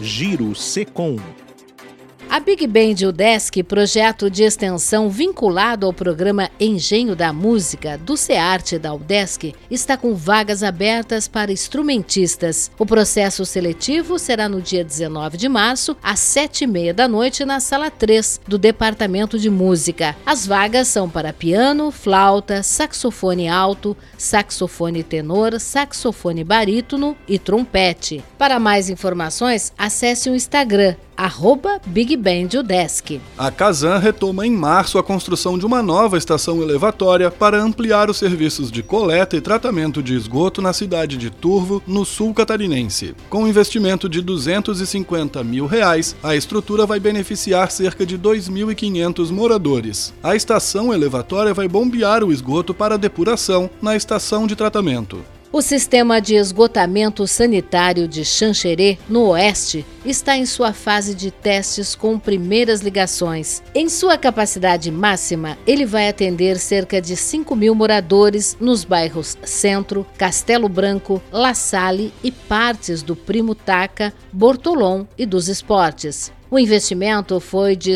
Giro Secom. A Big Band UDESC, projeto de extensão vinculado ao programa Engenho da Música do SEARTE da UDESC, está com vagas abertas para instrumentistas. O processo seletivo será no dia 19 de março, às 7h30 da noite, na Sala 3 do Departamento de Música. As vagas são para piano, flauta, saxofone alto, saxofone tenor, saxofone barítono e trompete. Para mais informações, acesse o Instagram, @BigBandUDESC. A Casan retoma em março a construção de uma nova estação elevatória para ampliar os serviços de coleta e tratamento de esgoto na cidade de Turvo, no sul catarinense. Com um investimento de R$250 mil, a estrutura vai beneficiar cerca de 2.500 moradores. A estação elevatória vai bombear o esgoto para depuração na estação de tratamento. O sistema de esgotamento sanitário de Xanxerê, no oeste, está em sua fase de testes com primeiras ligações. Em sua capacidade máxima, ele vai atender cerca de 5.000 moradores nos bairros Centro, Castelo Branco, La Salle e partes do Primo Taca, Bortolom e dos Esportes. O investimento foi de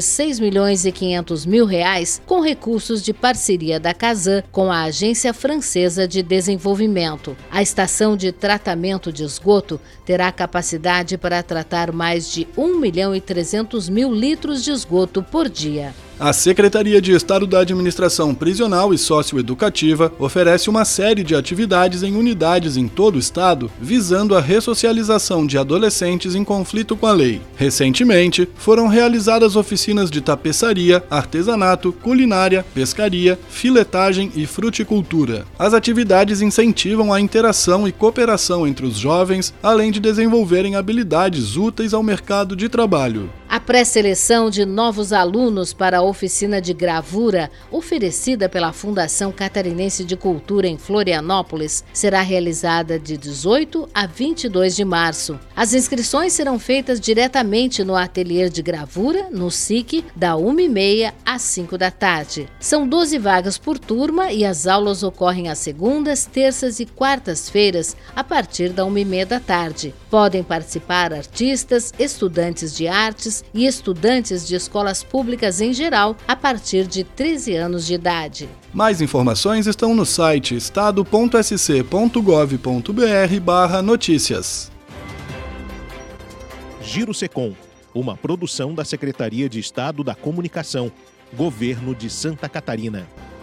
R$6.500.000 com recursos de parceria da Casan com a Agência Francesa de Desenvolvimento. A estação de tratamento de esgoto terá capacidade para tratar mais de 1.300.000 litros de esgoto por dia. A Secretaria de Estado da Administração Prisional e Socioeducativa oferece uma série de atividades em unidades em todo o estado, visando a ressocialização de adolescentes em conflito com a lei. Recentemente, foram realizadas oficinas de tapeçaria, artesanato, culinária, pescaria, filetagem e fruticultura. As atividades incentivam a interação e cooperação entre os jovens, além de desenvolverem habilidades úteis ao mercado de trabalho. A pré-seleção de novos alunos para a oficina de gravura, oferecida pela Fundação Catarinense de Cultura em Florianópolis, será realizada de 18 a 22 de março. As inscrições serão feitas diretamente no ateliê de gravura, no SIC, da 1h30 às 5 da tarde. São 12 vagas por turma e as aulas ocorrem às segundas, terças e quartas-feiras, a partir da 1h30 da tarde. Podem participar artistas, estudantes de artes e estudantes de escolas públicas em geral, a partir de 13 anos de idade. Mais informações estão no site estado.sc.gov.br/notícias. Giro Secom, uma produção da Secretaria de Estado da Comunicação, Governo de Santa Catarina.